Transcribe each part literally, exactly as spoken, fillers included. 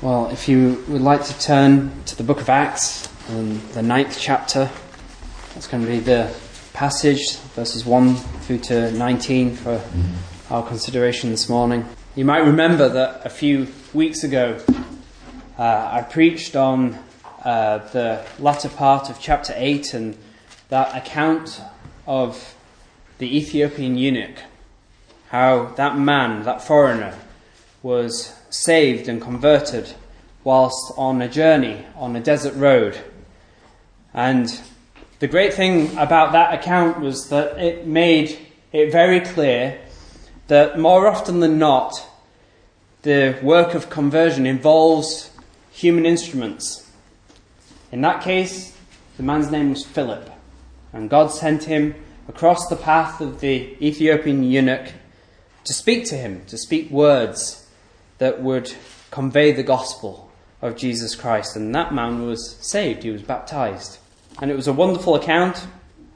Well, if you would like to turn to the book of Acts, and the ninth chapter, that's going to be the passage, verses one through to nineteen for our consideration this morning. You might remember that a few weeks ago uh, I preached on uh, the latter part of chapter eight and that account of the Ethiopian eunuch, how that man, that foreigner, was saved and converted whilst on a journey on a desert road. And the great thing about that account was that it made it very clear that more often than not, the work of conversion involves human instruments. In that case, the man's name was Philip, and God sent him across the path of the Ethiopian eunuch to speak to him, to speak words that would convey the gospel of Jesus Christ. And that man was saved, he was baptized. And it was a wonderful account.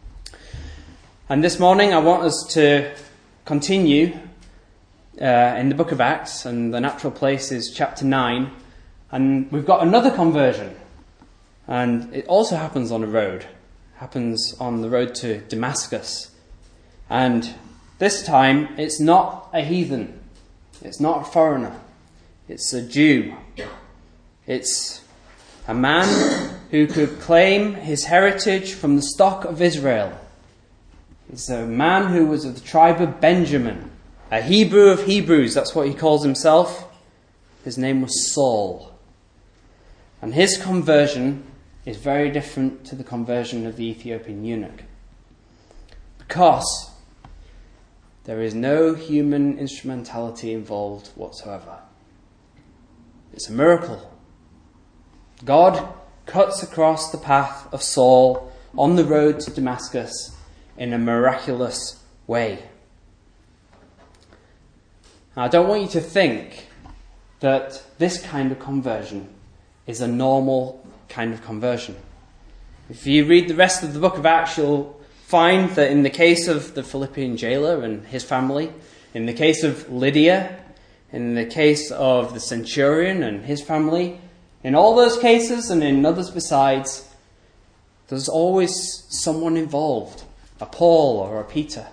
And this morning I want us to continue uh, in the book of Acts, and the natural place is chapter nine. And we've got another conversion. And it also happens on a road. It happens on the road to Damascus. And this time it's not a heathen. It's not a foreigner. It's a Jew. It's a man who could claim his heritage from the stock of Israel. It's a man who was of the tribe of Benjamin, a Hebrew of Hebrews, that's what he calls himself. His name was Saul. And his conversion is very different to the conversion of the Ethiopian eunuch, because there is no human instrumentality involved whatsoever. It's a miracle. God cuts across the path of Saul on the road to Damascus in a miraculous way. Now, I don't want you to think that this kind of conversion is a normal kind of conversion. If you read the rest of the book of Acts, you'll find that in the case of the Philippian jailer and his family, in the case of Lydia, in the case of the centurion and his family, in all those cases and in others besides, there's always someone involved, a Paul or a Peter.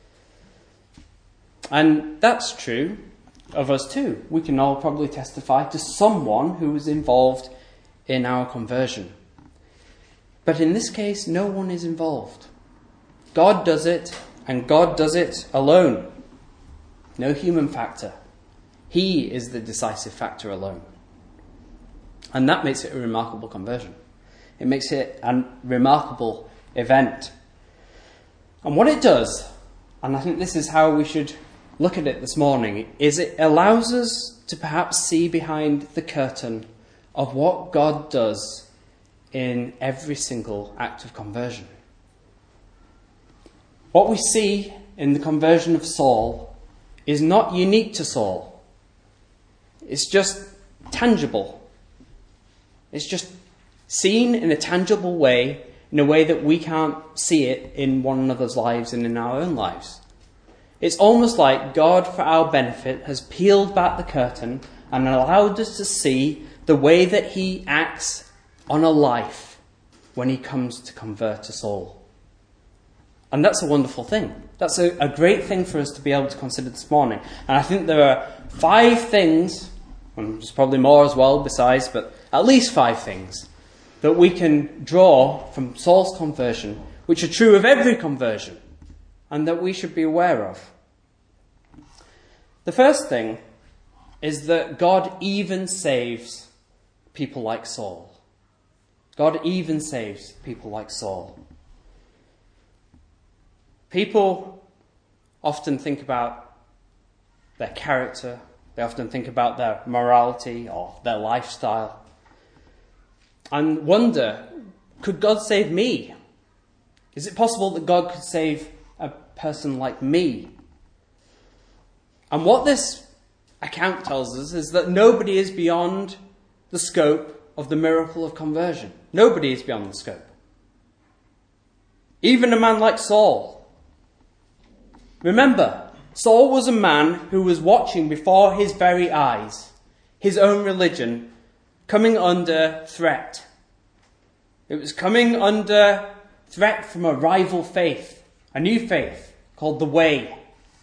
And that's true of us too. We can all probably testify to someone who was involved in our conversion. But in this case, no one is involved. God does it, and God does it alone. No human factor. He is the decisive factor alone. And that makes it a remarkable conversion. It makes it a remarkable event. And what it does, and I think this is how we should look at it this morning, is it allows us to perhaps see behind the curtain of what God does in every single act of conversion. What we see in the conversion of Saul is not unique to Saul. It's just tangible. It's just seen in a tangible way, in a way that we can't see it in one another's lives and in our own lives. It's almost like God, for our benefit, has peeled back the curtain and allowed us to see the way that he acts on a life when he comes to convert us all. And that's a wonderful thing. That's a, a great thing for us to be able to consider this morning. And I think there are five things, and there's probably more as well besides, but at least five things that we can draw from Saul's conversion, which are true of every conversion, and that we should be aware of. The first thing is that God even saves people like Saul. God even saves people like Saul. People often think about their character. They often think about their morality or their lifestyle and wonder, could God save me? Is it possible that God could save a person like me? And what this account tells us is that nobody is beyond the scope of the miracle of conversion. Nobody is beyond the scope. Even a man like Saul. Remember, Saul was a man who was watching before his very eyes his own religion coming under threat. It was coming under threat from a rival faith, a new faith called the Way.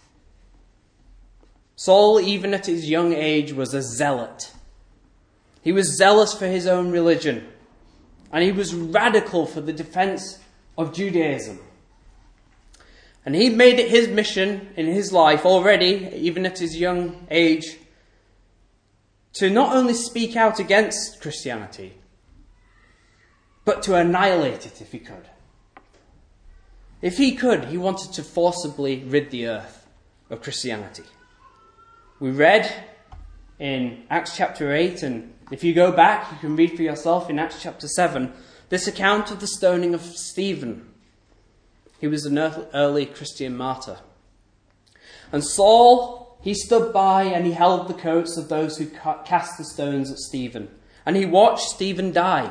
Saul, even at his young age, was a zealot. He was zealous for his own religion, and he was radical for the defense of Judaism. And he made it his mission in his life already, even at his young age, to not only speak out against Christianity, but to annihilate it if he could. If he could, he wanted to forcibly rid the earth of Christianity. We read in Acts chapter eight, and if you go back, you can read for yourself in Acts chapter seven, this account of the stoning of Stephen. He was an early Christian martyr. And Saul, he stood by and he held the coats of those who cast the stones at Stephen. And he watched Stephen die.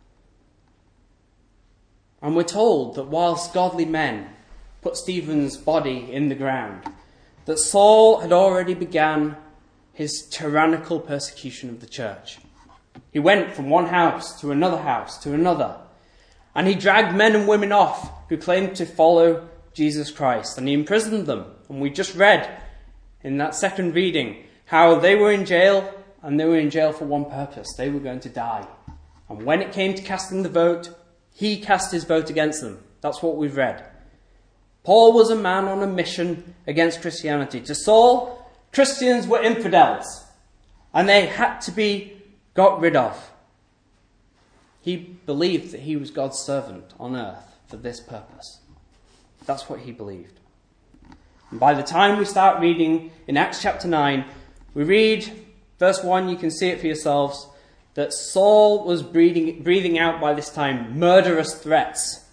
And we're told that whilst godly men put Stephen's body in the ground, that Saul had already begun his tyrannical persecution of the church. He went from one house to another house to another. And he dragged men and women off who claimed to follow Jesus Christ. And he imprisoned them. And we just read in that second reading how they were in jail, and they were in jail for one purpose. They were going to die. And when it came to casting the vote, he cast his vote against them. That's what we've read. Paul was a man on a mission against Christianity. To Saul, Christians were infidels, and they had to be got rid of. He believed that he was God's servant on earth for this purpose. That's what he believed. And by the time we start reading in Acts chapter nine, we read verse one, you can see it for yourselves, that Saul was breathing, breathing out by this time murderous threats.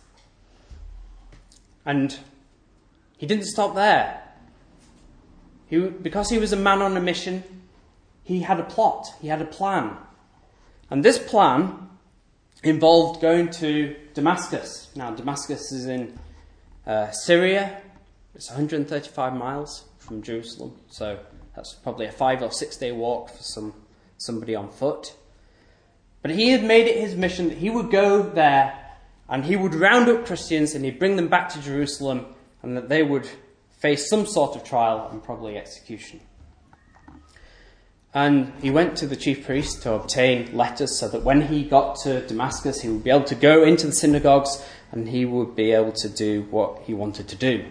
And he didn't stop there. He, because he was a man on a mission, he had a plot, he had a plan. And this plan involved going to Damascus. Now, Damascus is in uh, Syria. It's one hundred thirty-five miles from Jerusalem. So that's probably a five or six day walk for some somebody on foot. But he had made it his mission that he would go there and he would round up Christians and he'd bring them back to Jerusalem, and that they would face some sort of trial and probably execution. And he went to the chief priest to obtain letters so that when he got to Damascus, he would be able to go into the synagogues and he would be able to do what he wanted to do.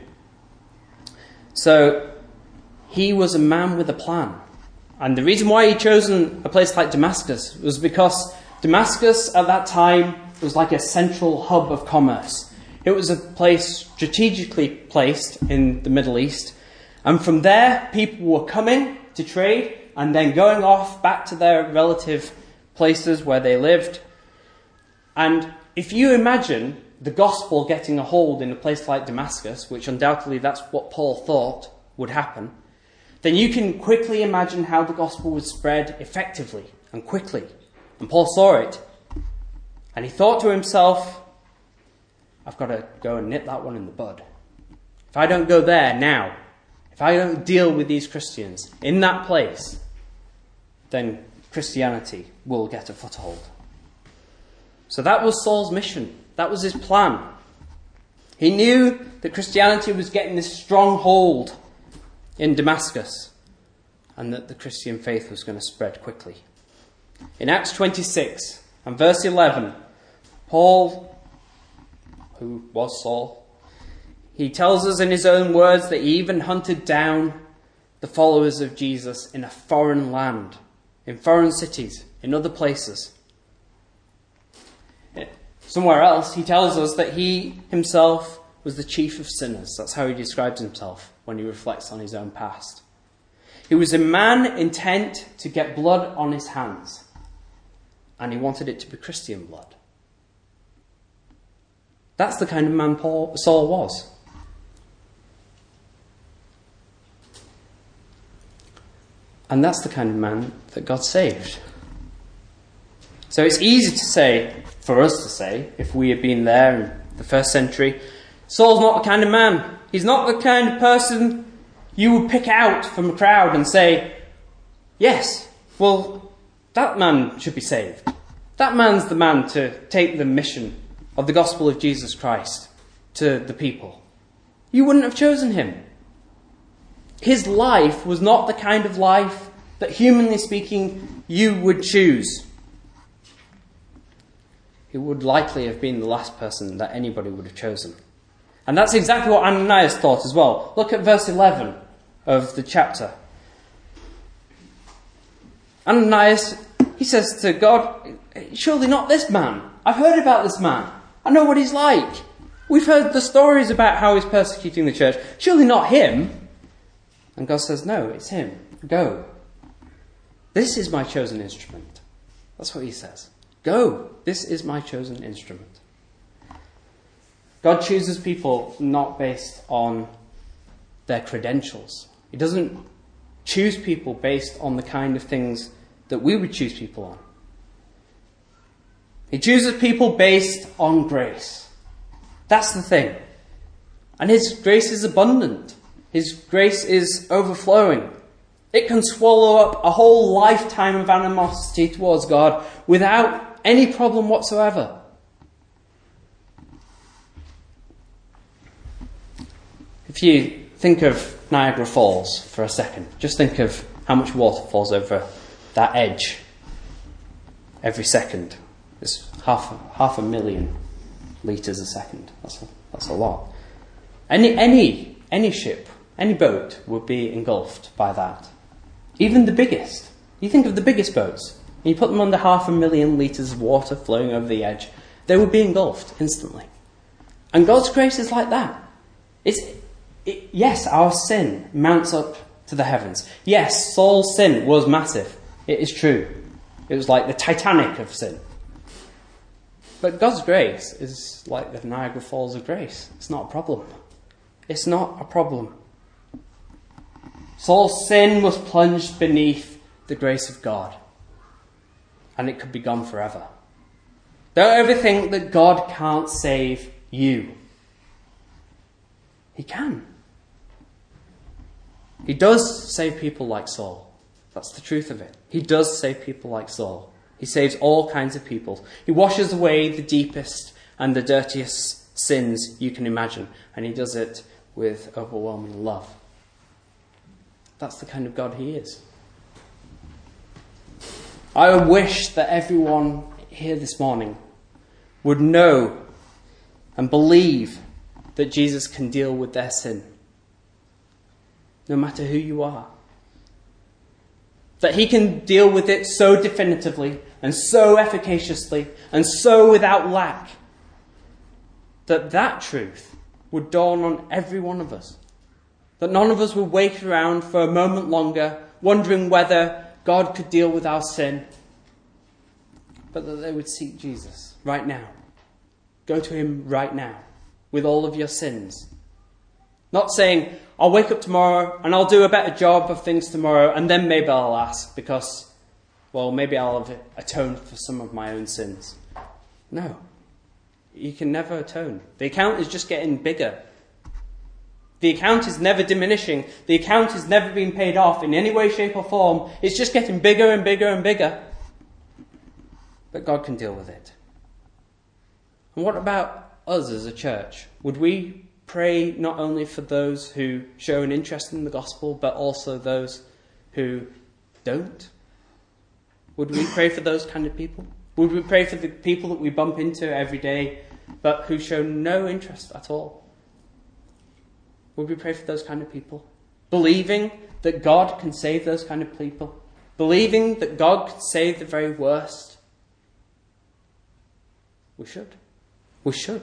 So he was a man with a plan. And the reason why he'd chosen a place like Damascus was because Damascus at that time was like a central hub of commerce. It was a place strategically placed in the Middle East. And from there, people were coming to trade and then going off back to their relative places where they lived. And if you imagine the gospel getting a hold in a place like Damascus, which undoubtedly that's what Paul thought would happen, then you can quickly imagine how the gospel would spread effectively and quickly. And Paul saw it. And he thought to himself, I've got to go and nip that one in the bud. If I don't go there now, if I don't deal with these Christians in that place, then Christianity will get a foothold. So that was Saul's mission. That was his plan. He knew that Christianity was getting this strong hold in Damascus and that the Christian faith was going to spread quickly. In Acts twenty-six and verse eleven, Paul, who was Saul, he tells us in his own words that he even hunted down the followers of Jesus in a foreign land, in foreign cities, in other places. Somewhere else, he tells us that he himself was the chief of sinners. That's how he describes himself when he reflects on his own past. He was a man intent to get blood on his hands, and he wanted it to be Christian blood. That's the kind of man Paul, Saul was. And that's the kind of man that God saved. So it's easy to say, for us to say, if we had been there in the first century, Saul's not the kind of man. He's not the kind of person you would pick out from a crowd and say, yes, well, that man should be saved. That man's the man to take the mission of the gospel of Jesus Christ to the people. You wouldn't have chosen him. His life was not the kind of life that, humanly speaking, you would choose. He would likely have been the last person that anybody would have chosen. And that's exactly what Ananias thought as well. Look at verse eleven of the chapter. Ananias, he says to God, surely not this man. I've heard about this man. I know what he's like. We've heard the stories about how he's persecuting the church. Surely not him. And God says, no, it's him. Go. This is my chosen instrument. That's what he says. Go. This is my chosen instrument. God chooses people not based on their credentials. He doesn't choose people based on the kind of things that we would choose people on. He chooses people based on grace. That's the thing. And his grace is abundant. His grace is overflowing. It can swallow up a whole lifetime of animosity towards God without any problem whatsoever. If you think of Niagara Falls for a second, just think of how much water falls over that edge every second. It's half a, half a million litres a second. That's a, that's a lot. Any any any ship, any boat would be engulfed by that. Even the biggest. You think of the biggest boats, and you put them under half a million litres of water flowing over the edge, they would be engulfed instantly. And God's grace is like that. It's it, yes, our sin mounts up to the heavens. Yes, Saul's sin was massive. It is true. It was like the Titanic of sin. But God's grace is like the Niagara Falls of grace. It's not a problem. It's not a problem. Saul's sin was plunged beneath the grace of God. And it could be gone forever. Don't ever think that God can't save you. He can. He does save people like Saul. That's the truth of it. He does save people like Saul. He saves all kinds of people. He washes away the deepest and the dirtiest sins you can imagine. And he does it with overwhelming love. That's the kind of God he is. I wish that everyone here this morning would know and believe that Jesus can deal with their sin. No matter who you are. That he can deal with it so definitively and so efficaciously and so without lack. That that truth would dawn on every one of us. That none of us would wait around for a moment longer wondering whether God could deal with our sin. But that they would seek Jesus right now. Go to him right now with all of your sins. Not saying, I'll wake up tomorrow and I'll do a better job of things tomorrow and then maybe I'll ask because, well, maybe I'll have atoned for some of my own sins. No. You can never atone. The account is just getting bigger. The account is never diminishing. The account is never being paid off in any way, shape or form. It's just getting bigger and bigger and bigger. But God can deal with it. And what about us as a church? Would we pray not only for those who show an interest in the gospel, but also those who don't? Would we pray for those kind of people? Would we pray for the people that we bump into every day, but who show no interest at all? Would we pray for those kind of people? Believing that God can save those kind of people? Believing that God can save the very worst? We should. We should.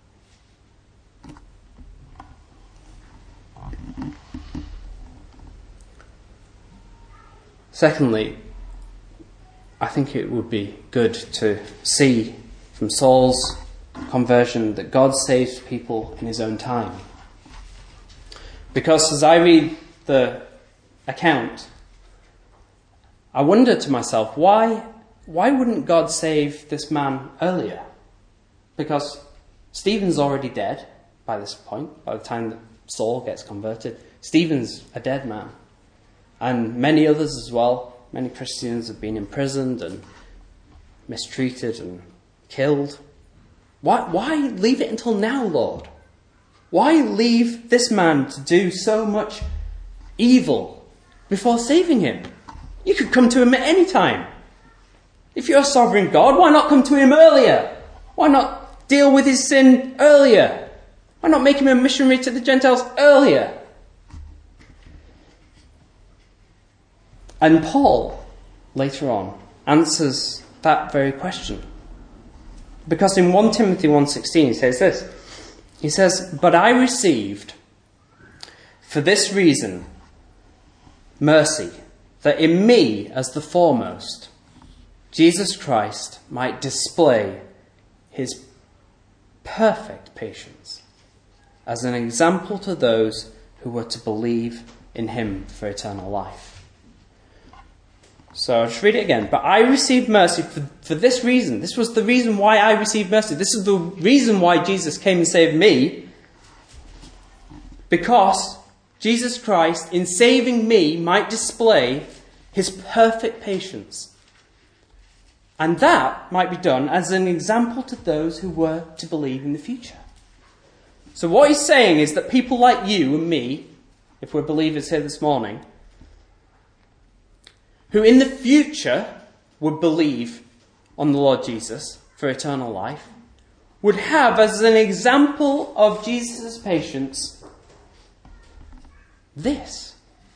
Secondly, I think it would be good to see from Saul's conversion that God saves people in his own time. Because as I read the account, I wonder to myself, why, why wouldn't God save this man earlier? Because Stephen's already dead by this point, by the time that Saul gets converted. Stephen's a dead man. And many others as well Many Christians have been imprisoned and mistreated and killed. Why, why leave it until now, Lord? Why leave this man to do so much evil before saving him? You could come to him at any time. If you're a sovereign God, why not come to him earlier? Why not deal with his sin earlier? Why not make him a missionary to the Gentiles earlier? And Paul, later on, answers that very question. Because in First Timothy one sixteen he says this. He says, "But I received, for this reason, mercy, that in me as the foremost, Jesus Christ might display his perfect patience as an example to those who were to believe in him for eternal life." So I'll just read it again. "But I received mercy for, for this reason." This was the reason why I received mercy. This is the reason why Jesus came and saved me. Because Jesus Christ, in saving me, might display his perfect patience. And that might be done as an example to those who were to believe in the future. So what he's saying is that people like you and me, if we're believers here this morning, who in the future would believe on the Lord Jesus for eternal life, would have as an example of Jesus' patience this.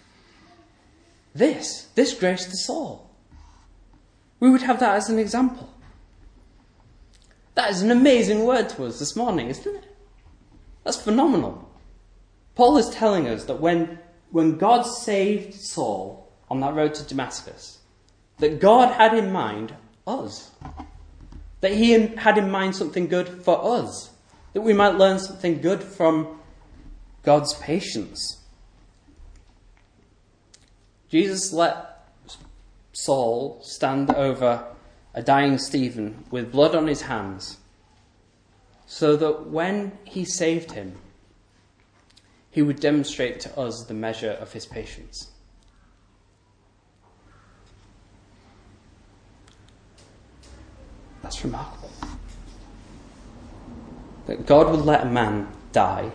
This. This grace to Saul. We would have that as an example. That is an amazing word to us this morning, isn't it? That's phenomenal. Paul is telling us that when, when God saved Saul on that road to Damascus, that God had in mind us. That he had in mind something good for us. That we might learn something good from God's patience. Jesus let Saul stand over a dying Stephen with blood on his hands, so that when he saved him, he would demonstrate to us the measure of his patience. That's remarkable. That God would let a man die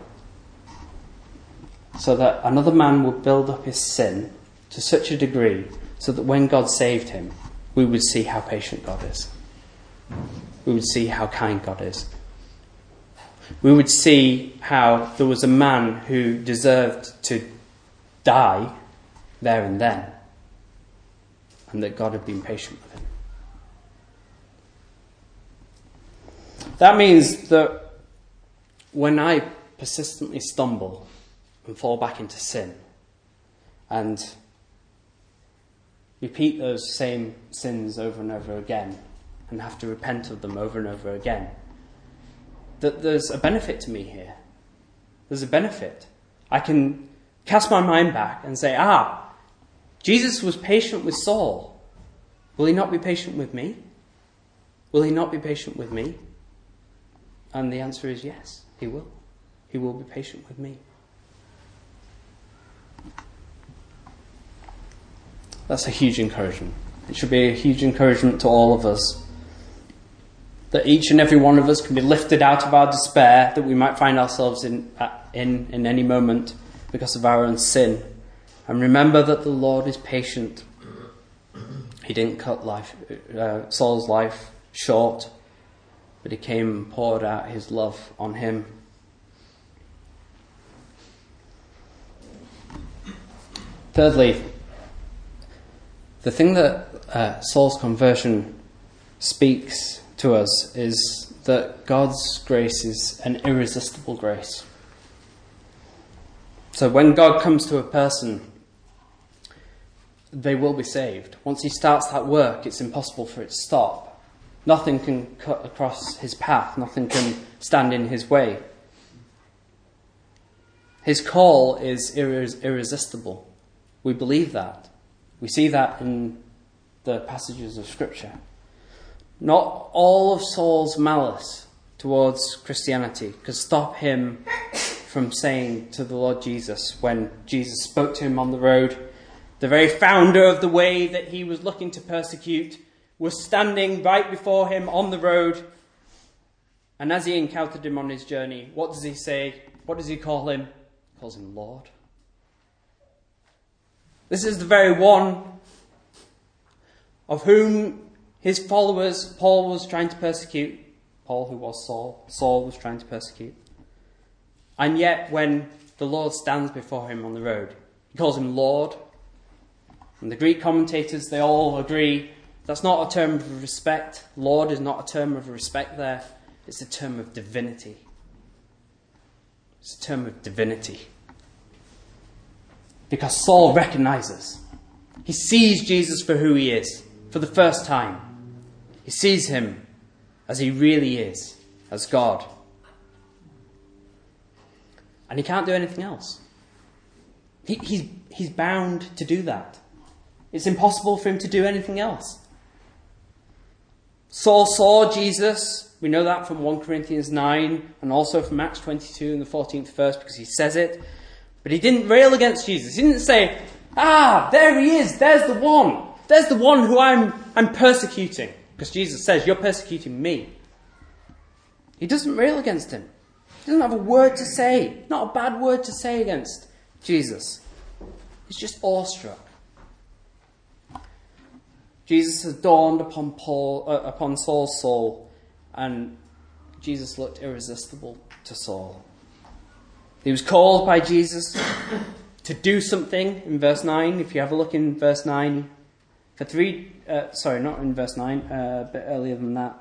so that another man would build up his sin to such a degree so that when God saved him, we would see how patient God is. We would see how kind God is. We would see how there was a man who deserved to die there and then, and that God had been patient with him. That means that when I persistently stumble and fall back into sin and repeat those same sins over and over again and have to repent of them over and over again, that there's a benefit to me here. There's a benefit. I can cast my mind back and say, ah, Jesus was patient with Saul. Will he not be patient with me? Will he not be patient with me? And the answer is yes, he will. He will be patient with me. That's a huge encouragement. It should be a huge encouragement to all of us. That each and every one of us can be lifted out of our despair that we might find ourselves in in, in any moment because of our own sin. And remember that the Lord is patient. He didn't cut life, uh, Saul's life short, but he came and poured out his love on him. Thirdly, the thing that uh, Saul's conversion speaks to us is that God's grace is an irresistible grace. So when God comes to a person, they will be saved. Once he starts that work, it's impossible for it to stop. Nothing can cut across his path. Nothing can stand in his way. His call is irres- irresistible. We believe that. We see that in the passages of Scripture. Not all of Saul's malice towards Christianity could stop him from saying to the Lord Jesus, when Jesus spoke to him on the road the very founder of the way that he was looking to persecute, was standing right before him on the road. And as he encountered him on his journey, what does he say? What does he call him? He calls him Lord. This is the very one of whom his followers, Paul was trying to persecute. Paul, who was Saul, Saul was trying to persecute. And yet, when the Lord stands before him on the road, he calls him Lord. And the Greek commentators, they all agree that's not a term of respect. Lord is not a term of respect there. It's a term of divinity. It's a term of divinity. Because Saul recognizes. He sees Jesus for who he is for the first time. He sees him as he really is, as God. And he can't do anything else. He, he's, he's bound to do that. It's impossible for him to do anything else. Saul saw Jesus. We know that from First Corinthians nine and also from Acts twenty-two in the fourteenth verse because he says it. But he didn't rail against Jesus. He didn't say, ah, there he is. There's the one. There's the one who I'm, I'm persecuting. Because Jesus says, you're persecuting me. He doesn't rail against him. He doesn't have a word to say. Not a bad word to say against Jesus. He's just awestruck. Jesus has dawned upon Paul, uh, upon Saul's soul, and Jesus looked irresistible to Saul. He was called by Jesus to do something in verse nine. If you have a look in verse nine, for three, uh, sorry, not in verse nine, uh, a bit earlier than that.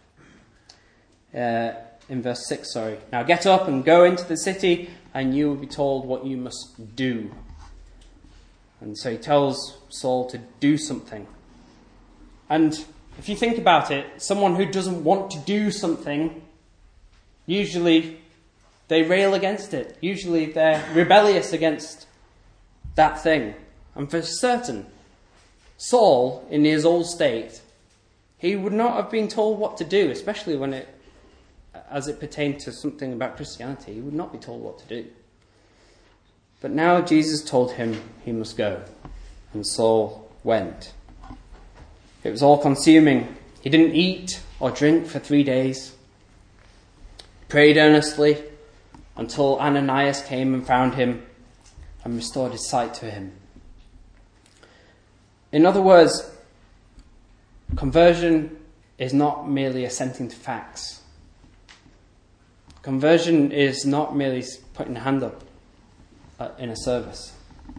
Uh, in verse six, sorry. Now get up and go into the city, and you will be told what you must do. And so he tells Saul to do something. And if you think about it, someone who doesn't want to do something, usually they rail against it. Usually they're rebellious against that thing. And for certain, Saul, in his old state, he would not have been told what to do, especially when it, as it pertained to something about Christianity, he would not be told what to do. But now Jesus told him he must go, and Saul went. It was all consuming. He didn't eat or drink for three days. He prayed earnestly until Ananias came and found him and restored his sight to him. In other words, conversion is not merely assenting to facts. Conversion is not merely putting a hand up uh, in a service.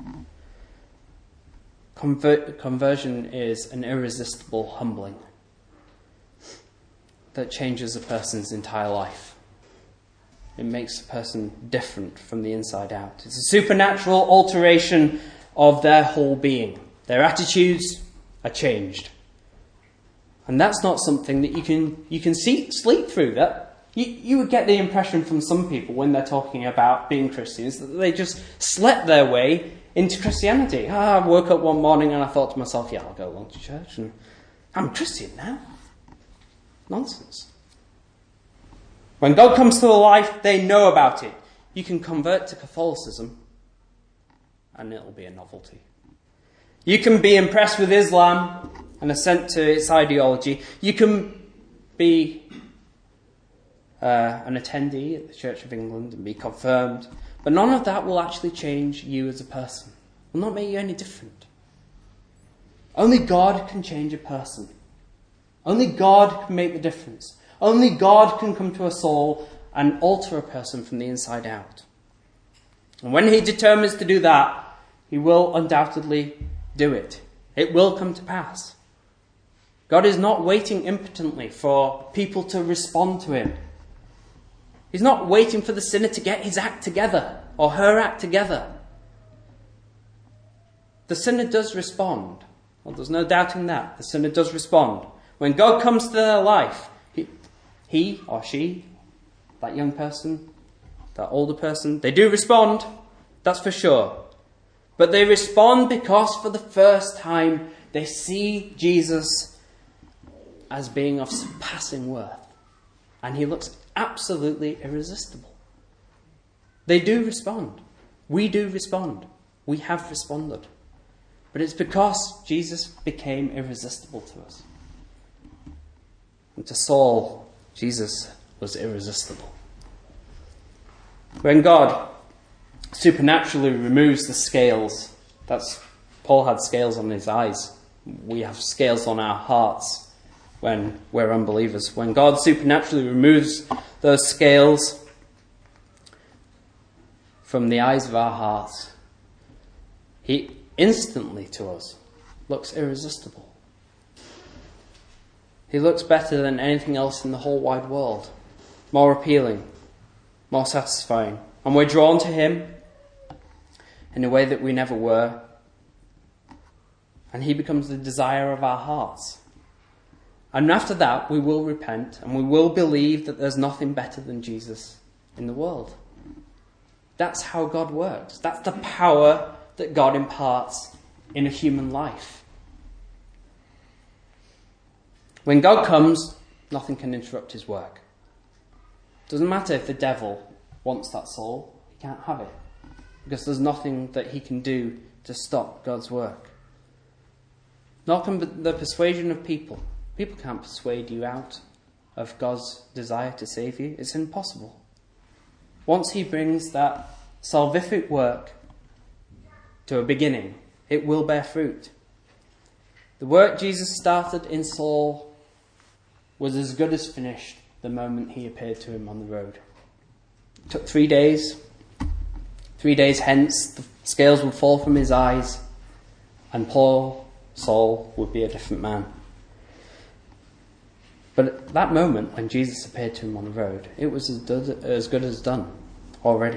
Conver- conversion is an irresistible humbling that changes a person's entire life. It makes a person different from the inside out. It's a supernatural alteration of their whole being. Their attitudes are changed. And that's not something that you can you can see, sleep through. That you, you would get the impression from some people when they're talking about being Christians that they just slept their way into Christianity. Ah, I woke up one morning and I thought to myself, yeah, I'll go along to church and I'm a Christian now. Nonsense. When God comes to their life, they know about it. You can convert to Catholicism and it'll be a novelty. You can be impressed with Islam and assent to its ideology. You can be uh, an attendee at the Church of England and be confirmed. But none of that will actually change you as a person. It will not make you any different. Only God can change a person. Only God can make the difference. Only God can come to a soul and alter a person from the inside out. And when he determines to do that, he will undoubtedly do it. It will come to pass. God is not waiting impotently for people to respond to him. He's not waiting for the sinner to get his act together or her act together. The sinner does respond. Well, there's no doubting that. The sinner does respond. When God comes to their life, he, he or she, that young person, that older person, they do respond. That's for sure. But they respond because for the first time they see Jesus as being of surpassing worth. And he looks absolutely irresistible. They do respond. We do respond. We have responded. But it's because Jesus became irresistible to us. And to Saul, Jesus was irresistible. When God supernaturally removes the scales, that's Paul had scales on his eyes. We have scales on our hearts when we're unbelievers. When God supernaturally removes those scales from the eyes of our hearts, he instantly to us looks irresistible. He looks better than anything else in the whole wide world. More appealing, more satisfying. And we're drawn to him in a way that we never were. And he becomes the desire of our hearts. And after that, we will repent and we will believe that there's nothing better than Jesus in the world. That's how God works. That's the power that God imparts in a human life. When God comes, nothing can interrupt his work. Doesn't matter if the devil wants that soul, he can't have it. Because there's nothing that he can do to stop God's work. Nor can the persuasion of people. People can't persuade you out of God's desire to save you. It's impossible. Once he brings that salvific work to a beginning, it will bear fruit. The work Jesus started in Saul was as good as finished the moment he appeared to him on the road. It took three days. Three days hence, the scales would fall from his eyes, and Paul, Saul, would be a different man. But at that moment, when Jesus appeared to him on the road, it was as good as, good as done already.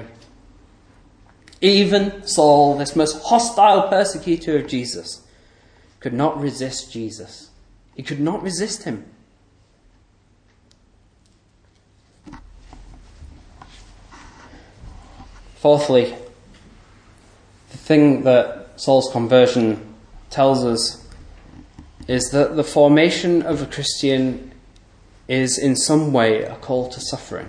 Even Saul, this most hostile persecutor of Jesus, could not resist Jesus. He could not resist him. Fourthly, the thing that Saul's conversion tells us is that the formation of a Christian is in some way a call to suffering.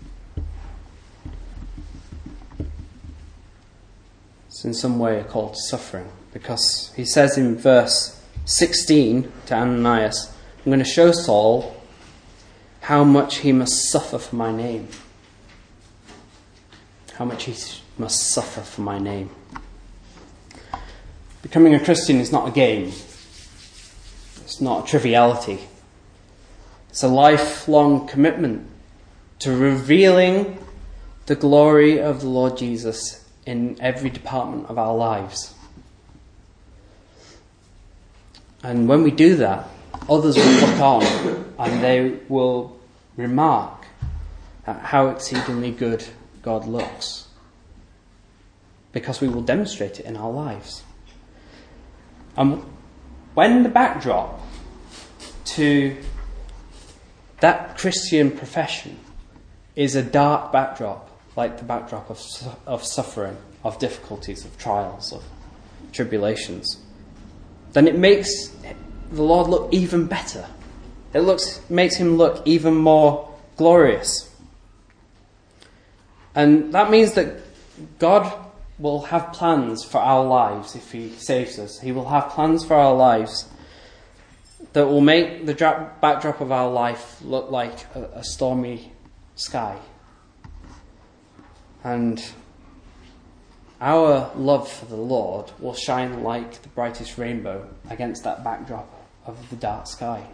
It's in some way a call to suffering, because he says in verse sixteen to Ananias, I'm going to show Saul how much he must suffer for my name. How much he must suffer for my name. Becoming a Christian is not a game. It's not a triviality. It's a lifelong commitment to revealing the glory of the Lord Jesus in every department of our lives. And when we do that, others will look on and they will remark at how exceedingly good God looks, because we will demonstrate it in our lives. And when the backdrop to that Christian profession is a dark backdrop, like the backdrop of of suffering, of difficulties, of trials, of tribulations, then it makes the Lord look even better. It looks makes him look even more glorious. And that means that God will have plans for our lives if he saves us. He will have plans for our lives that will make the dra- backdrop of our life look like a, a stormy sky. And our love for the Lord will shine like the brightest rainbow against that backdrop of the dark sky.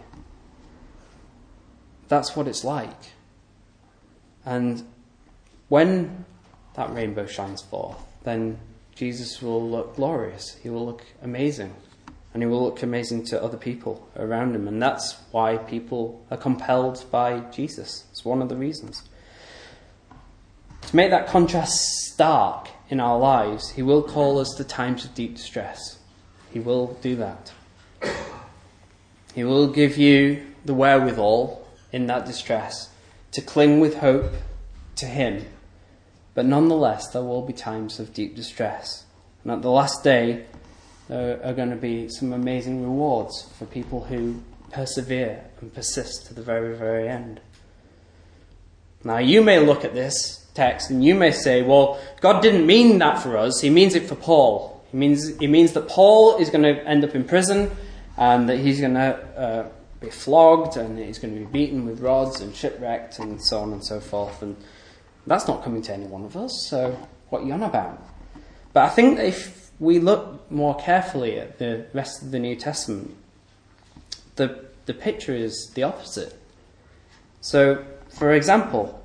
That's what it's like. And when that rainbow shines forth, then Jesus will look glorious. He will look amazing. And he will look amazing to other people around him. And that's why people are compelled by Jesus. It's one of the reasons. To make that contrast stark in our lives, he will call us to times of deep distress. He will do that. He will give you the wherewithal in that distress to cling with hope to him. But nonetheless, there will be times of deep distress. And at the last day, there are going to be some amazing rewards for people who persevere and persist to the very, very end. Now, you may look at this text and you may say, well, God didn't mean that for us. He means it for Paul. It means, it means that Paul is going to end up in prison, and that he's going to uh, be flogged, and he's going to be beaten with rods and shipwrecked and so on and so forth. And that's not coming to any one of us, so what are you on about? But I think that if we look more carefully at the rest of the New Testament, the, the picture is the opposite. So, for example,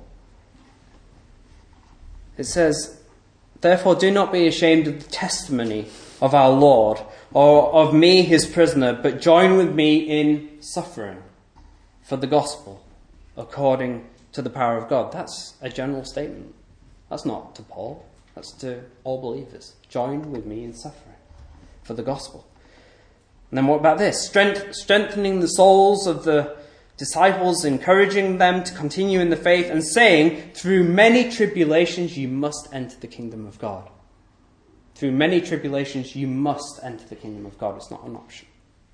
it says, "Therefore do not be ashamed of the testimony of our Lord, or of me his prisoner, but join with me in suffering for the gospel, according to the power of God." That's a general statement. That's not to Paul. That's to all believers. Join with me in suffering for the gospel. And then what about this? Strength, strengthening the souls of the disciples, encouraging them to continue in the faith, and saying, "Through many tribulations you must enter the kingdom of God." Through many tribulations you must enter the kingdom of God. It's not an option.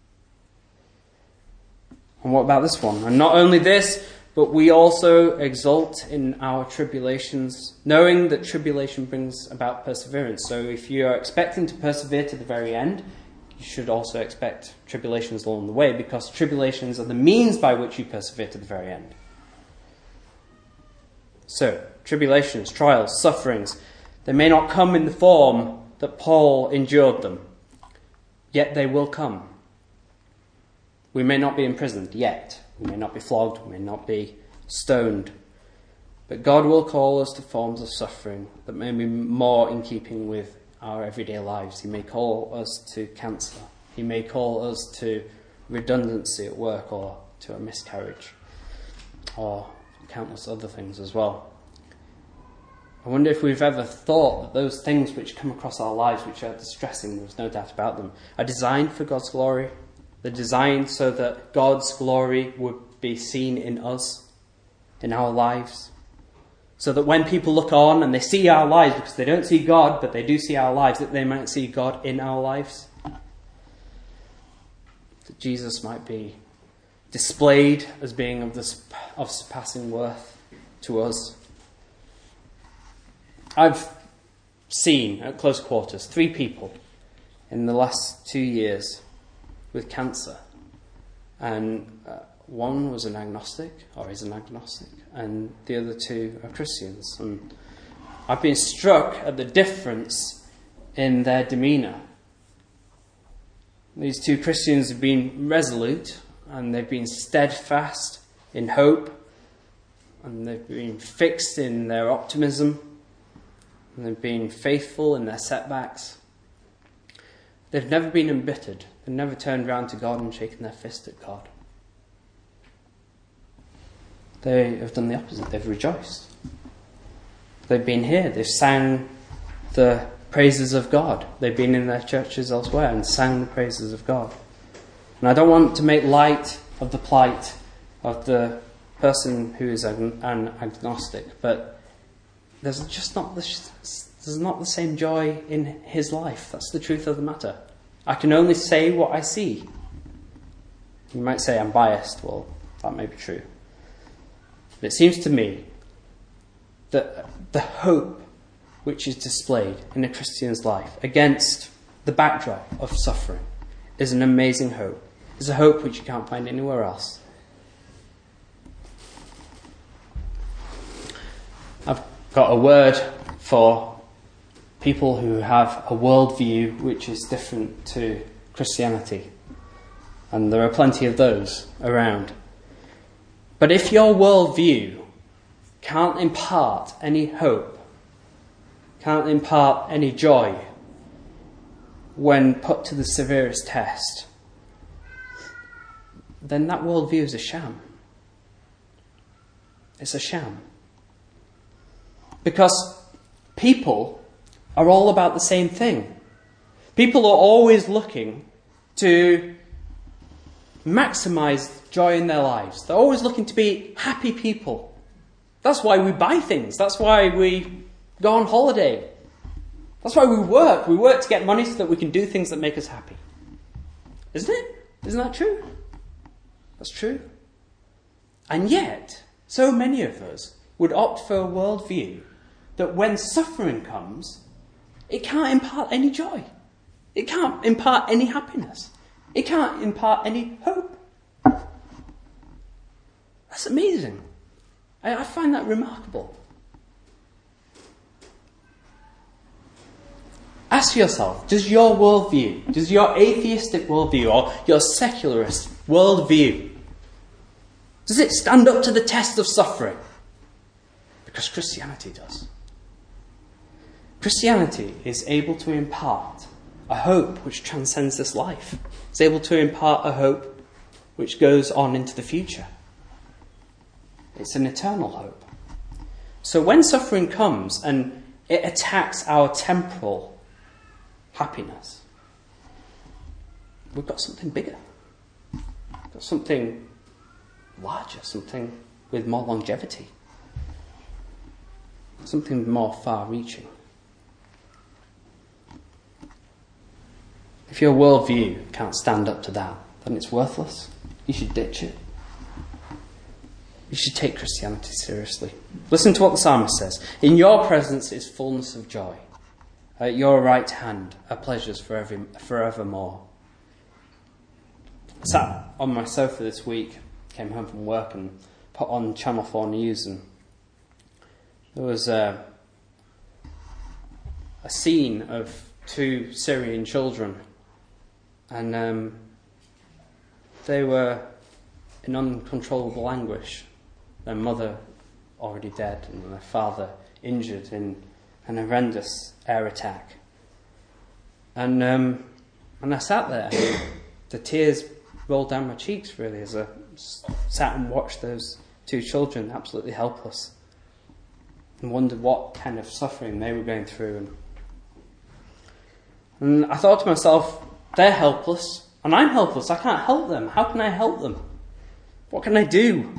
And what about this one? And not only this, but we also exult in our tribulations, knowing that tribulation brings about perseverance. So if you are expecting to persevere to the very end, you should also expect tribulations along the way, because tribulations are the means by which you persevere to the very end. So, tribulations, trials, sufferings, they may not come in the form that Paul endured them, yet they will come. We may not be imprisoned yet. We may not be flogged. We may not be stoned. But God will call us to forms of suffering that may be more in keeping with our everyday lives. He may call us to cancer. He may call us to redundancy at work, or to a miscarriage, or countless other things as well. I wonder if we've ever thought that those things which come across our lives, which are distressing, there's no doubt about them, are designed for God's glory. They're designed so that God's glory would be seen in us, in our lives. So that when people look on and they see our lives, because they don't see God, but they do see our lives, that they might see God in our lives. That Jesus might be displayed as being of, this, of surpassing worth to us. I've seen at close quarters three people in the last two years with cancer. And uh, one was an agnostic, or is an agnostic, and the other two are Christians. And I've been struck at the difference in their demeanour. These two Christians have been resolute, and they've been steadfast in hope, and they've been fixed in their optimism, and they've been faithful in their setbacks. They've never been embittered. They've never turned round to God and shaken their fist at God. They have done the opposite. They've rejoiced. They've been here. They've sang the praises of God. They've been in their churches elsewhere and sang the praises of God. And I don't want to make light of the plight of the person who is an agnostic, but there's just not the, there's not the same joy in his life. That's the truth of the matter. I can only say what I see. You might say I'm biased. Well, that may be true. But it seems to me that the hope which is displayed in a Christian's life against the backdrop of suffering is an amazing hope. It's a hope which you can't find anywhere else. I've got a word for people who have a worldview which is different to Christianity. And there are plenty of those around. But if your worldview can't impart any hope, can't impart any joy when put to the severest test, then that worldview is a sham. It's a sham. Because people are all about the same thing. People are always looking to maximize joy in their lives. They're always looking to be happy people. That's why we buy things. That's why we go on holiday. That's why we work. We work to get money so that we can do things that make us happy. Isn't it? Isn't that true? That's true. And yet, so many of us would opt for a worldview that when suffering comes, it can't impart any joy. It can't impart any happiness. It can't impart any hope. That's amazing. I, I find that remarkable. Ask yourself, does your worldview, does your atheistic worldview or your secularist worldview, does it stand up to the test of suffering? Because Christianity does. Christianity is able to impart a hope which transcends this life. It's able to impart a hope which goes on into the future. It's an eternal hope. So when suffering comes and it attacks our temporal happiness, we've got something bigger. We've got something larger, something with more longevity, something more far-reaching. If your worldview can't stand up to that, then it's worthless. You should ditch it. You should take Christianity seriously. Listen to what the psalmist says. In your presence is fullness of joy. At your right hand are pleasures forever, forevermore. I sat on my sofa this week, came home from work and put on Channel four News, and there was a, a scene of two Syrian children, and um, they were in uncontrollable anguish. Their mother already dead and their father injured in an horrendous air attack. And um, and I sat there, and the tears rolled down my cheeks really as I sat and watched those two children absolutely helpless, and wondered what kind of suffering they were going through. And, and I thought to myself, they're helpless, and I'm helpless. I can't help them. How can I help them? What can I do?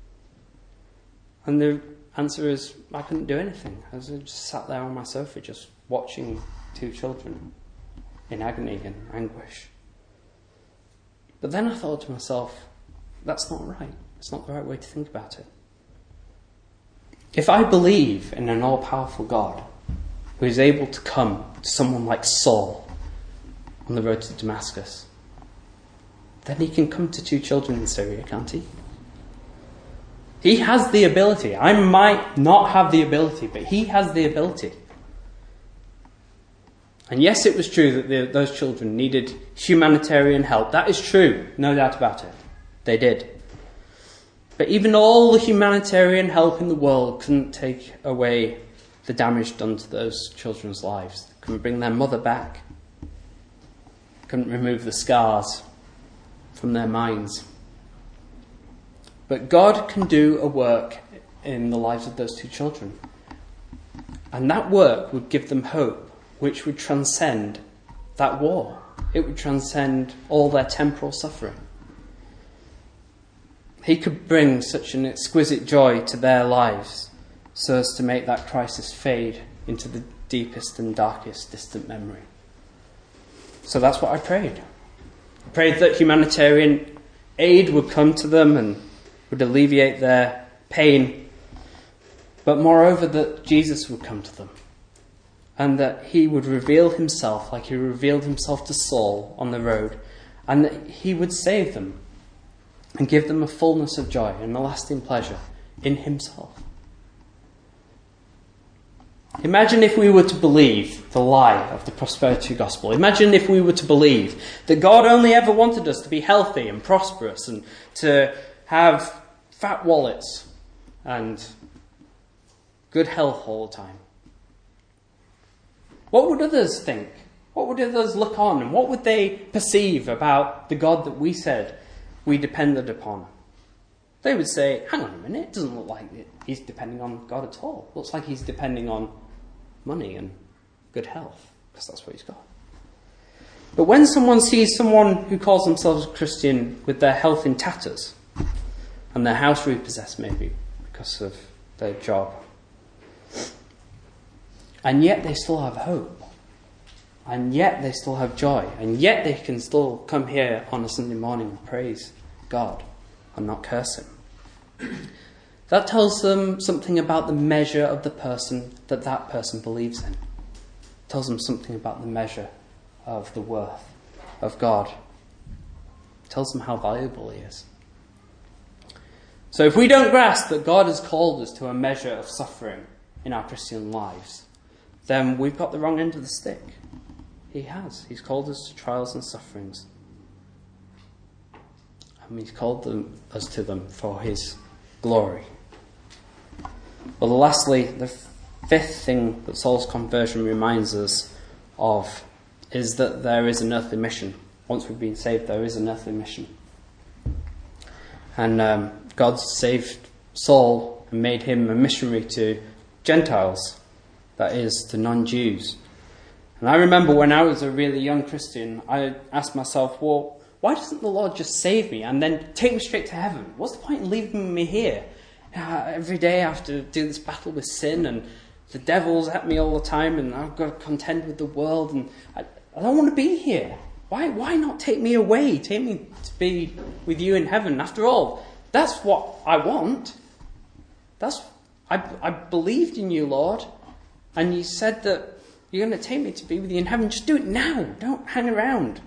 And the answer is, I couldn't do anything. I was just sat there on my sofa just watching two children in agony and anguish. But then I thought to myself, that's not right. It's not the right way to think about it. If I believe in an all-powerful God who is able to come to someone like Saul on the road to Damascus, then he can come to two children in Syria, can't he? He has the ability. I might not have the ability, but he has the ability. And yes, it was true that the, those children needed humanitarian help. That is true, no doubt about it. They did. But even all the humanitarian help in the world couldn't take away the damage done to those children's lives. Couldn't bring their mother back. Couldn't remove the scars from their minds. But God can do a work in the lives of those two children. And that work would give them hope, which would transcend that war. It would transcend all their temporal suffering. He could bring such an exquisite joy to their lives so as to make that crisis fade into the deepest and darkest distant memory. So that's what I prayed. I prayed that humanitarian aid would come to them and would alleviate their pain, but moreover that Jesus would come to them and that he would reveal himself like he revealed himself to Saul on the road, and that he would save them and give them a fullness of joy and a lasting pleasure in himself. Imagine if we were to believe the lie of the prosperity gospel. Imagine if we were to believe that God only ever wanted us to be healthy and prosperous and to have fat wallets and good health all the time. What would others think? What would others look on? And what would they perceive about the God that we said we depended upon? They would say, hang on a minute, it doesn't look like he's depending on God at all. It looks like he's depending on money and good health, because that's what he's got. But when someone sees someone who calls themselves a Christian with their health in tatters, and their house repossessed maybe because of their job, and yet they still have hope, and yet they still have joy, and yet they can still come here on a Sunday morning and praise God and not curse him, that tells them something about the measure of the person that that person believes in. It tells them something about the measure of the worth of God. It tells them how valuable he is. So if we don't grasp that God has called us to a measure of suffering in our Christian lives, then we've got the wrong end of the stick. He has. He's called us to trials and sufferings. And he's called them, us to them for his glory. Well, lastly, the fifth thing that Saul's conversion reminds us of is that there is an earthly mission. Once we've been saved, there is an earthly mission. And um, God saved Saul and made him a missionary to Gentiles, that is, to non-Jews. And I remember when I was a really young Christian, I asked myself, well, why doesn't the Lord just save me and then take me straight to heaven? What's the point in leaving me here? Uh, every day I have to do this battle with sin, and the devil's at me all the time, and I've got to contend with the world, and I, I don't want to be here. Why, why not take me away? Take me to be with you in heaven. After all, that's what I want. That's I, I believed in you, Lord, and you said that you're going to take me to be with you in heaven. Just do it now. Don't hang around.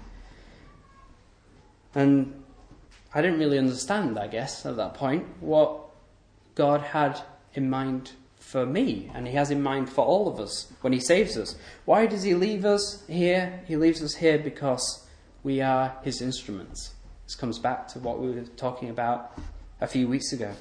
And I didn't really understand, I guess, at that point, what God had in mind for me, and he has in mind for all of us when he saves us. Why does he leave us here? He leaves us here because we are his instruments. This comes back to what we were talking about a few weeks ago.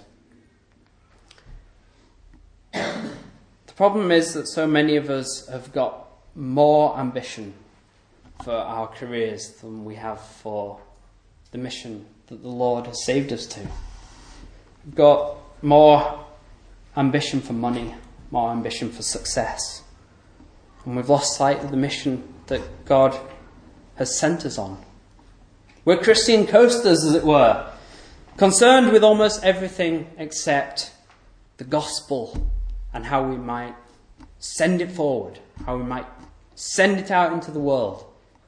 The problem is that so many of us have got more ambition for our careers than we have for the mission that the Lord has saved us to. We've got more ambition for money, more ambition for success. And we've lost sight of the mission that God has sent us on. We're Christian coasters, as it were, concerned with almost everything except the gospel and how we might send it forward, how we might send it out into the world.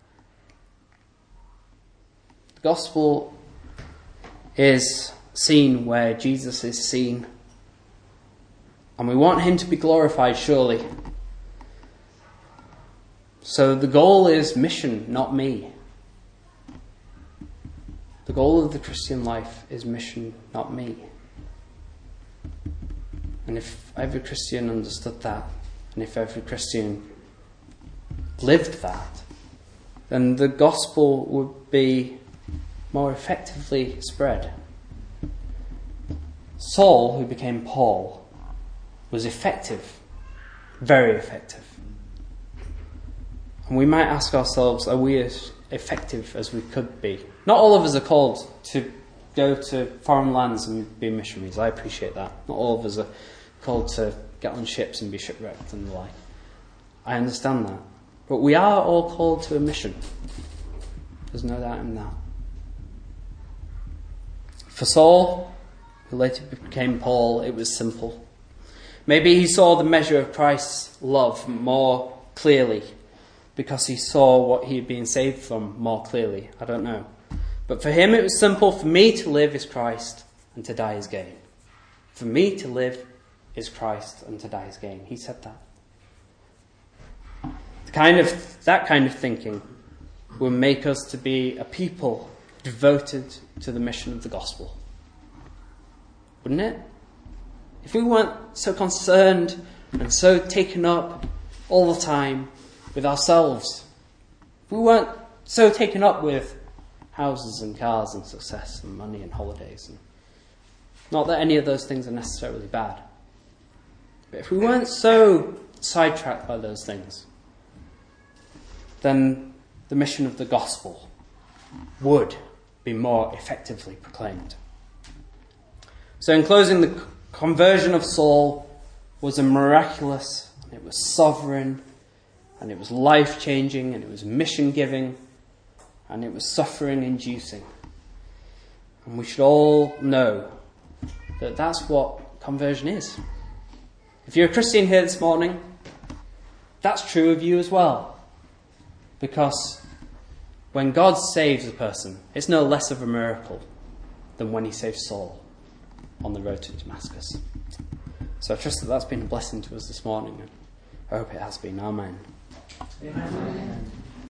The gospel is seen where Jesus is seen, and we want him to be glorified, surely. So the goal is mission, not me. The goal of the Christian life is mission, not me. And if every Christian understood that, and if every Christian lived that, then the gospel would be more effectively spread. Saul, who became Paul, was effective, very effective. And we might ask ourselves, are we as effective as we could be? Not all of us are called to go to foreign lands and be missionaries. I appreciate that. Not all of us are called to get on ships and be shipwrecked and the like. I understand that. But we are all called to a mission. There's no doubt in that. For Saul, who later became Paul, it was simple. Maybe he saw the measure of Christ's love more clearly because he saw what he had been saved from more clearly. I don't know. But for him it was simple. For me to live is Christ, and to die is gain. For me to live is Christ, and to die is gain. He said that. The kind of that kind of thinking will make us to be a people devoted to the mission of the gospel. Wouldn't it? If we weren't so concerned and so taken up all the time with ourselves, if we weren't so taken up with houses and cars and success and money and holidays, and not that any of those things are necessarily bad, but if we weren't so sidetracked by those things, then the mission of the gospel would be more effectively proclaimed. So in closing, the conversion of Saul was a miraculous, and it was sovereign, and it was life-changing, and it was mission-giving, and it was suffering-inducing. And we should all know that that's what conversion is. If you're a Christian here this morning, that's true of you as well. Because when God saves a person, it's no less of a miracle than when he saved Saul on the road to Damascus. So I trust that that's been a blessing to us this morning. I hope it has been. Amen. Amen.